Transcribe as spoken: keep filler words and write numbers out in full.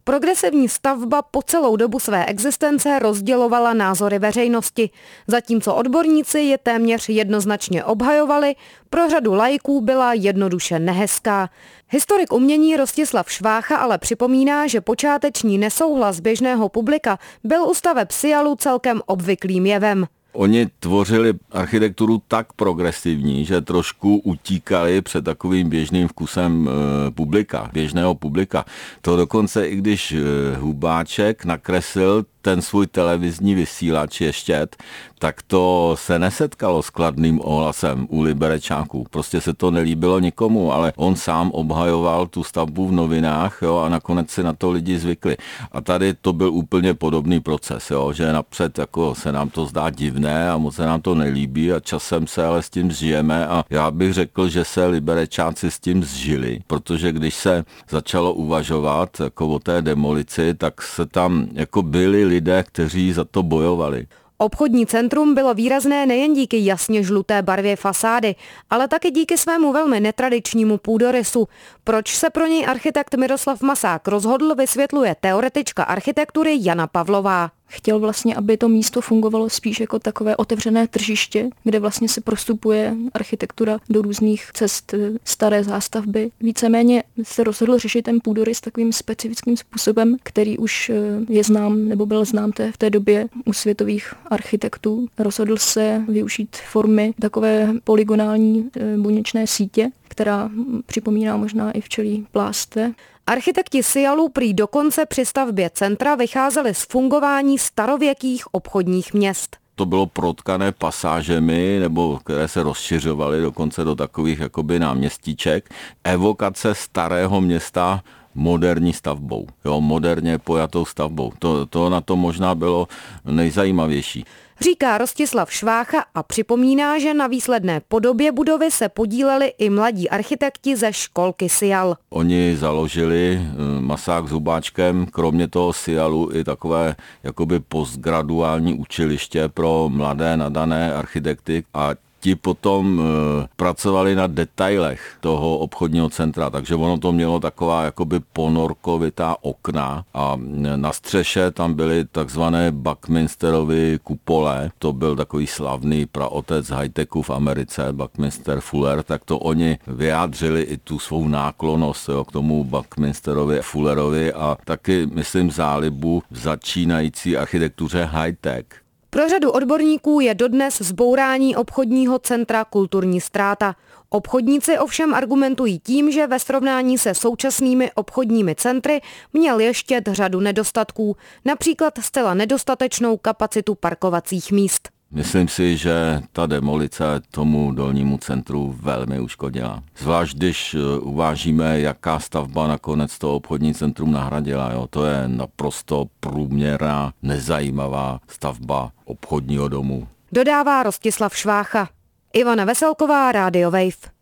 Progresivní stavba po celou dobu své existence rozdělovala názory veřejnosti. Zatímco odborníci je téměř jednoznačně obhajovali, pro řadu laiků byla jednoduše nehezká. Historik umění Rostislav Švácha ale připomíná, že počáteční nesouhlas běžného publika byl u staveb Sialu celkem obvyklým jevem. Oni tvořili architekturu tak progresivní, že trošku utíkali před takovým běžným vkusem e, publika, běžného publika. To dokonce, i když e, Hubáček nakreslil ten svůj televizní vysílač Ještěd, tak to se nesetkalo s kladným ohlasem u liberečáků. Prostě se to nelíbilo nikomu, ale on sám obhajoval tu stavbu v novinách, jo, a nakonec si na to lidi zvykli. A tady to byl úplně podobný proces, jo, že napřed jako se nám to zdá divné a moc se nám to nelíbí a časem se ale s tím zžijeme a já bych řekl, že se liberečáci s tím zžili, protože když se začalo uvažovat jako o té demolici, tak se tam jako byli lidé, kteří za to bojovali. Obchodní centrum bylo výrazné nejen díky jasně žluté barvě fasády, ale taky díky svému velmi netradičnímu půdorysu. Proč se pro něj architekt Miroslav Masák rozhodl, vysvětluje teoretička architektury Jana Pavlová. Chtěl vlastně, aby to místo fungovalo spíš jako takové otevřené tržiště, kde vlastně se prostupuje architektura do různých cest staré zástavby. Víceméně se rozhodl řešit ten půdorys takovým specifickým způsobem, který už je znám nebo byl znám té, v té době u světových architektů. Rozhodl se využít formy takové polygonální buněčné sítě, která připomíná možná i včelí plástve. Architekti Sialu prý dokonce při stavbě centra vycházeli z fungování starověkých obchodních měst. To bylo protkané pasážemi, nebo které se rozšiřovaly dokonce do takových jakoby náměstíček. Evokace starého města moderní stavbou, jo, moderně pojatou stavbou. To, to na to možná bylo nejzajímavější. Říká Rostislav Švácha a připomíná, že na výsledné podobě budovy se podíleli i mladí architekti ze školky Sial. Oni založili Masák s Hubáčkem, kromě toho Sialu i takové jakoby postgraduální učiliště pro mladé nadané architekty a ti potom e, pracovali na detailech toho obchodního centra, takže ono to mělo taková jakoby ponorkovitá okna a na střeše tam byly takzvané Buckminsterovy kupole, to byl takový slavný praotec high-techu v Americe, Buckminster Fuller, tak to oni vyjádřili i tu svou náklonnost, jo, k tomu Buckminsterovi Fullerovi a taky, myslím, zálibu v začínající architektuře high-tech. Pro řadu odborníků je dodnes zbourání obchodního centra kulturní ztráta. Obchodníci ovšem argumentují tím, že ve srovnání se současnými obchodními centry měl ještě řadu nedostatků, například zcela nedostatečnou kapacitu parkovacích míst. Myslím si, že ta demolice tomu dolnímu centru velmi uškodila. Zvlášť když uvážíme, jaká stavba nakonec to obchodní centrum nahradila. Jo. To je naprosto průměrná, nezajímavá stavba obchodního domu. Dodává Rostislav Švácha. Ivana Veselková, Radio Wave.